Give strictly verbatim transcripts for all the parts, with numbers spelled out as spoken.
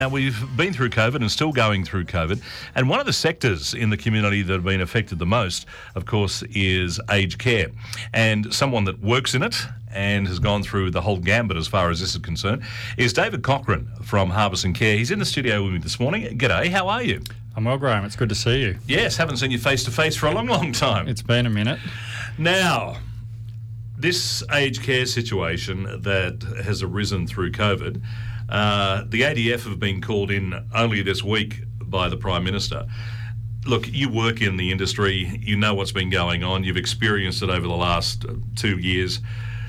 Now, we've been through COVID and still going through COVID, and one of the sectors in the community that have been affected the most, of course, is aged care. And someone that works in it and has gone through the whole gambit as far as this is concerned is David Cochrane from Harbison Care. He's in the studio with me this morning. G'day, how are you? I'm well, Graham. It's good to see you. Yes, haven't seen you face-to-face for a long, long time. It's been a minute. Now, this aged care situation that has arisen through COVID, uh, the A D F have been called in only this week by the Prime Minister. Look, you work in the industry, you know what's been going on, you've experienced it over the last two years.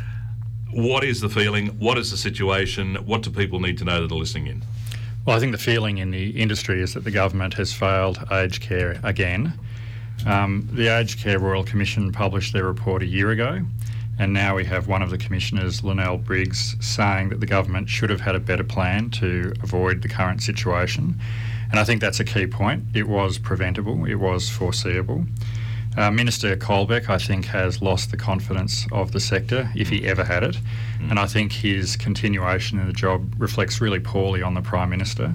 What is the feeling? What is the situation? What do people need to know that are listening in? Well, I think the feeling in the industry is that the government has failed aged care again. Um, the Aged Care Royal Commission published their report a year ago, and now we have one of the commissioners, Linnell Briggs, saying that the government should have had a better plan to avoid the current situation. And I think that's a key point. It was preventable, it was foreseeable. Uh, Minister Colbeck, I think, has lost the confidence of the sector, if he ever had it, mm. and I think his continuation in the job reflects really poorly on the Prime Minister.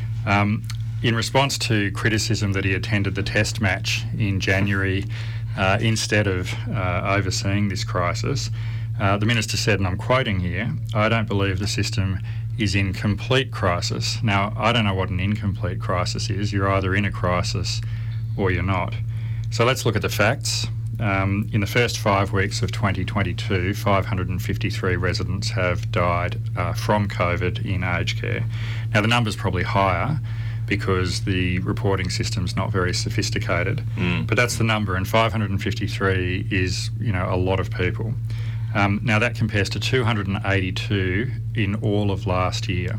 Um, in response to criticism that he attended the test match in January uh, instead of uh, overseeing this crisis, uh, the Minister said, and I'm quoting here, "I don't believe the system is in complete crisis." Now, I don't know what an incomplete crisis is. You're either in a crisis or you're not. So let's look at the facts. Um, in the first five weeks of twenty twenty-two, five hundred fifty-three residents have died uh, from COVID in aged care. Now, the number's probably higher because the reporting system's not very sophisticated, mm. but that's the number, and five hundred fifty-three is, you know, a lot of people. Um, now, that compares to two hundred eighty-two in all of last year.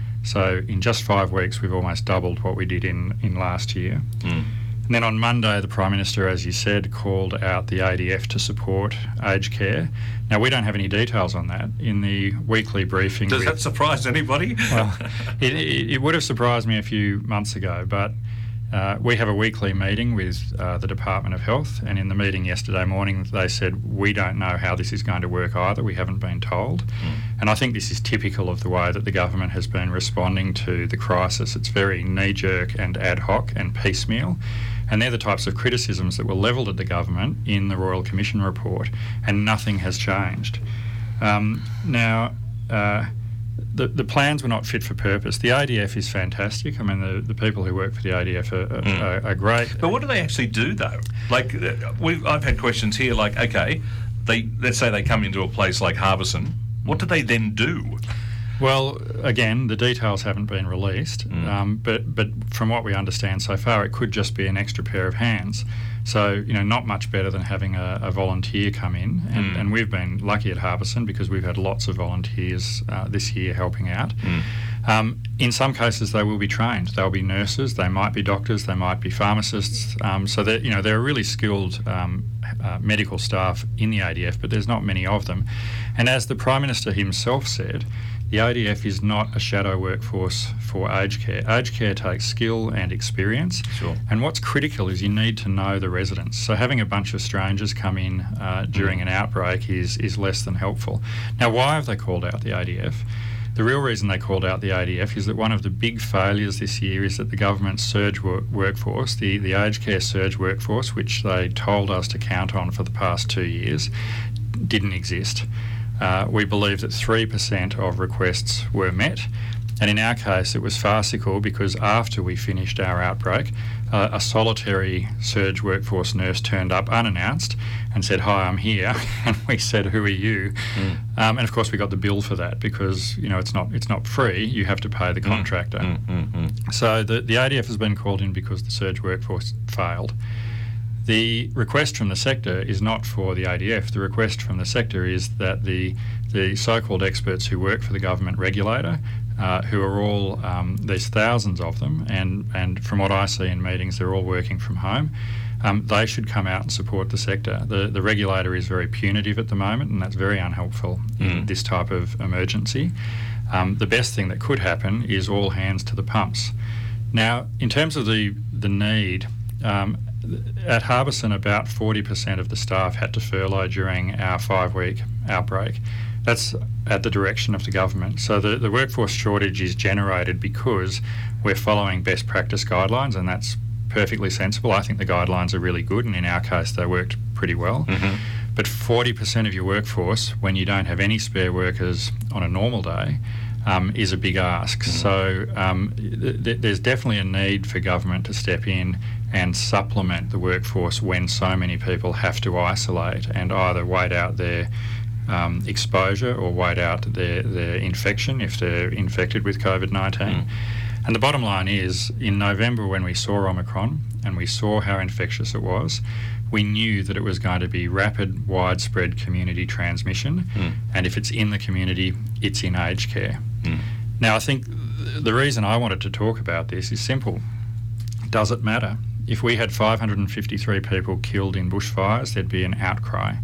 So in just five weeks, we've almost doubled what we did in, in last year. Mm. And then on Monday, the Prime Minister, as you said, called out the A D F to support aged care. Now, we don't have any details on that. In the weekly briefing... Does that surprise anybody? Well, it, it, it would have surprised me a few months ago, but uh, we have a weekly meeting with uh, the Department of Health, and in the meeting yesterday morning, they said, we don't know how this is going to work either. We haven't been told. Mm. And I think this is typical of the way that the government has been responding to the crisis. It's very knee-jerk and ad hoc and piecemeal. And they're the types of criticisms that were levelled at the government in the Royal Commission report, and nothing has changed. Um, now, uh, the, the plans were not fit for purpose. The A D F is fantastic. I mean, the, the people who work for the A D F are, are, mm. are, are great. But what do they actually do, though? Like, we've, I've had questions here, like, okay, they let's say they come into a place like Harbison. What do they then do? Well, again, the details haven't been released, mm. um, but but from what we understand so far, it could just be an extra pair of hands. So, you know, not much better than having a, a volunteer come in, and, mm. and we've been lucky at Harbison because we've had lots of volunteers uh, this year helping out. Mm. Um, in some cases, they will be trained. They'll be nurses, they might be doctors, they might be pharmacists. Um, so that, you know, they're really skilled um, uh, medical staff in the A D F, but there's not many of them. And as the Prime Minister himself said, the A D F is not a shadow workforce for aged care. Aged care takes skill and experience. Sure. And what's critical is you need to know the residents. So having a bunch of strangers come in uh, during mm. an outbreak is, is less than helpful. Now, why have they called out the A D F? The real reason they called out the A D F is that one of the big failures this year is that the government's surge wor- workforce, the, the aged care surge workforce, which they told us to count on for the past two years, didn't exist. Uh, we believe that three percent of requests were met, and in our case it was farcical because after we finished our outbreak, uh, a solitary surge workforce nurse turned up unannounced and said, "Hi, I'm here," and we said, "Who are you?" Mm. Um, and of course we got the bill for that because, you know, it's not it's not free. You have to pay the contractor. Mm, mm, mm, mm. So the, the A D F has been called in because the surge workforce failed. The request from the sector is not for the A D F. The request from the sector is that the the so-called experts who work for the government regulator, uh, who are all, um, there's thousands of them, and, and from what I see in meetings, they're all working from home. Um, they should come out and support the sector. The, the regulator is very punitive at the moment, and that's very unhelpful mm. in this type of emergency. Um, the best thing that could happen is all hands to the pumps. Now, in terms of the, the need, um, at Harbison, about forty percent of the staff had to furlough during our five-week outbreak. That's at the direction of the government. So the, the workforce shortage is generated because we're following best practice guidelines, and that's perfectly sensible. I think the guidelines are really good, and in our case they worked pretty well. Mm-hmm. But forty percent of your workforce, when you don't have any spare workers on a normal day, um, is a big ask. Mm-hmm. So um, th- th- there's definitely a need for government to step in and supplement the workforce when so many people have to isolate and either wait out their um, exposure or wait out their, their infection if they're infected with COVID nineteen. Mm. And the bottom line is, in November when we saw Omicron and we saw how infectious it was, we knew that it was going to be rapid, widespread community transmission. Mm. And if it's in the community, it's in aged care. Mm. Now, I think the reason I wanted to talk about this is simple. Does it matter? If we had five hundred fifty-three people killed in bushfires, there'd be an outcry.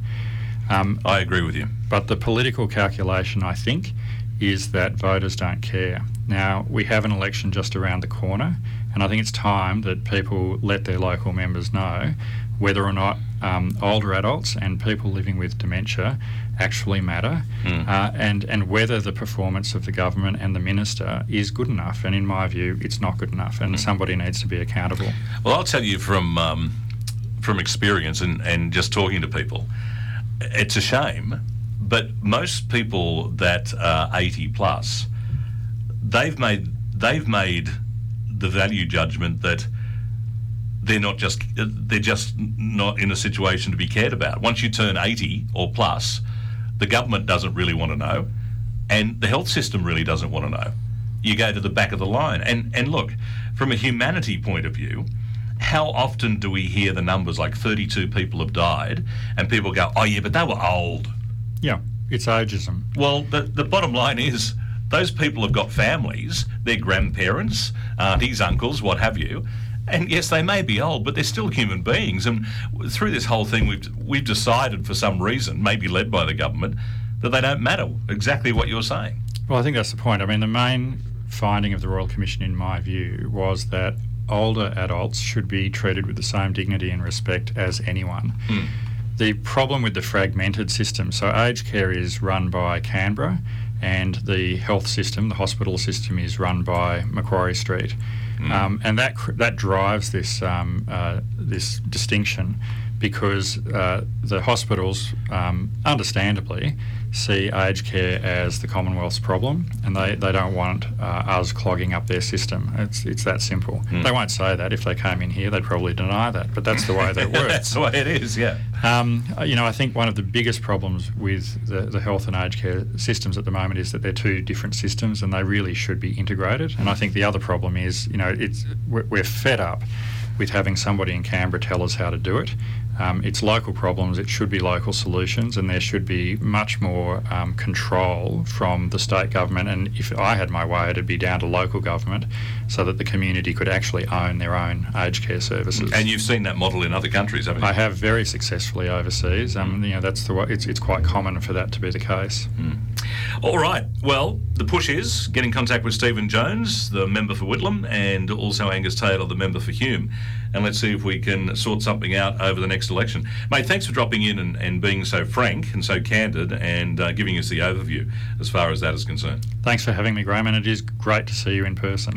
Um, I agree with you. But the political calculation, I think, is that voters don't care. Now, we have an election just around the corner, and I think it's time that people let their local members know whether or not um, older adults and people living with dementia actually matter, mm. uh, and, and whether the performance of the government and the minister is good enough. And in my view, it's not good enough, and mm. somebody needs to be accountable. Well, I'll tell you from um, from experience and, and just talking to people, it's a shame, but most people that are eighty plus, they've made they've made the value judgment that they're not just they're just not in a situation to be cared about. Once you turn eighty or plus, the government doesn't really want to know, and the health system really doesn't want to know. You go to the back of the line, and and look, from a humanity point of view, how often do we hear the numbers like thirty-two people have died, and people go, oh yeah, but they were old. Yeah, it's ageism. Well, the the bottom line is those people have got families, their grandparents, aunties, uncles, what have you. And yes, they may be old, but they're still human beings. And through this whole thing, we've we've decided for some reason, maybe led by the government, that they don't matter. Exactly what you're saying. Well, I think that's the point. I mean, the main finding of the Royal Commission, in my view, was that older adults should be treated with the same dignity and respect as anyone. Mm. The problem with the fragmented system, so aged care is run by Canberra, and the health system, the hospital system, is run by Macquarie Street. Mm. Um, and that that drives this um, uh, this distinction, because uh, the hospitals, um, understandably, see aged care as the Commonwealth's problem, and they, they don't want uh, us clogging up their system. It's it's that simple. Mm. They won't say that. If they came in here, they'd probably deny that, but that's the way that it works. That's the way it is, yeah. Um, you know, I think one of the biggest problems with the, the health and aged care systems at the moment is that they're two different systems, and they really should be integrated. And I think the other problem is, you know, it's we're, we're fed up with having somebody in Canberra tell us how to do it. Um, it's local problems, it should be local solutions, and there should be much more um, control from the state government. And if I had my way, it'd be down to local government, so that the community could actually own their own aged care services. And you've seen that model in other countries, haven't you? I have, very successfully overseas. Um, mm. You know, that's the way, it's it's quite common for that to be the case. Mm. All right. Well, the push is get in contact with Stephen Jones, the member for Whitlam, and also Angus Taylor, the member for Hume, and let's see if we can sort something out over the next election. Mate, thanks for dropping in and, and being so frank and so candid, and uh, giving us the overview as far as that is concerned. Thanks for having me, Graham, and it is great to see you in person.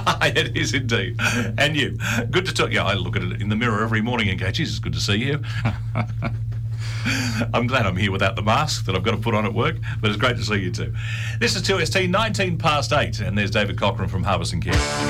It is indeed. And you. Good to talk. Yeah, I look at it in the mirror every morning and go, Jesus, good to see you. I'm glad I'm here without the mask that I've got to put on at work, but it's great to see you too. This is two S T, nineteen past eight, and there's David Cochran from Harbison Care.